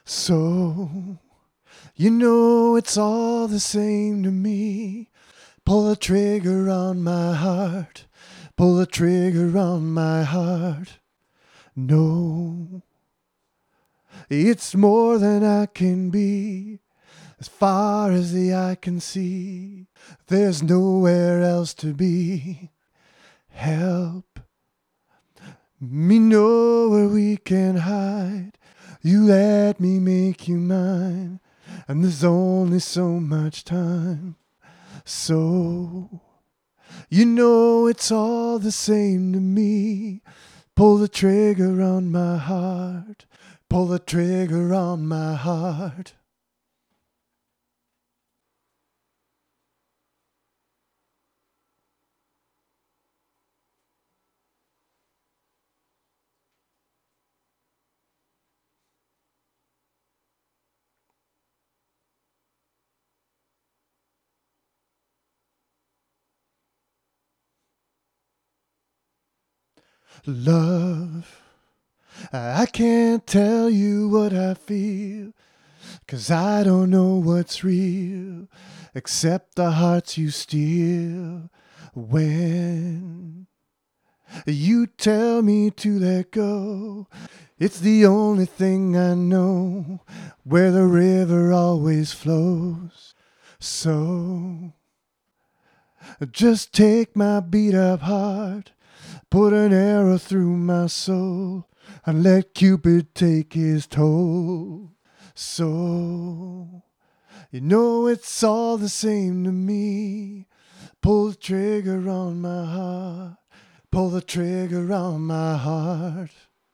So, you know it's all the same to me. Pull the trigger on my heart. Pull the trigger on my heart. No, it's more than I can be. As far as the eye can see, there's nowhere else to be. Help me know where we can hide. You let me make you mine, and there's only so much time. So, you know it's all the same to me. Pull the trigger on my heart. Pull the trigger on my heart. Love, I can't tell you what I feel, 'cause I don't know what's real, except the hearts you steal. When you tell me to let go, it's the only thing I know, where the river always flows. So, just take my beat up heart, put an arrow through my soul, and let Cupid take his toll. So, you know it's all the same to me. Pull the trigger on my heart. Pull the trigger on my heart.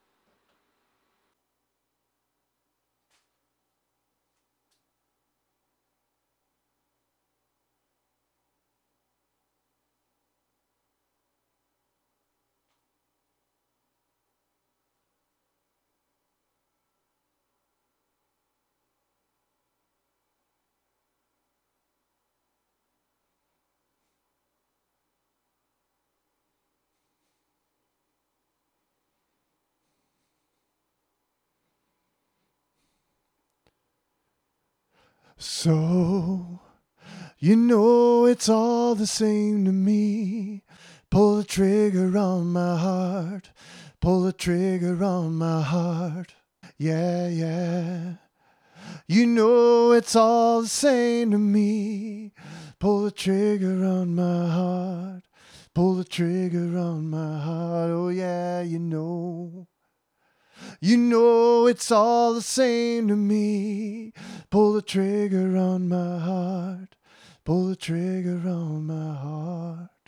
So, you know it's all the same to me. Pull the trigger on my heart. Pull the trigger on my heart. Yeah, yeah. You know it's all the same to me. Pull the trigger on my heart. Pull the trigger on my heart. Oh, yeah, you know. You know it's all the same to me. Pull the trigger on my heart. Pull the trigger on my heart.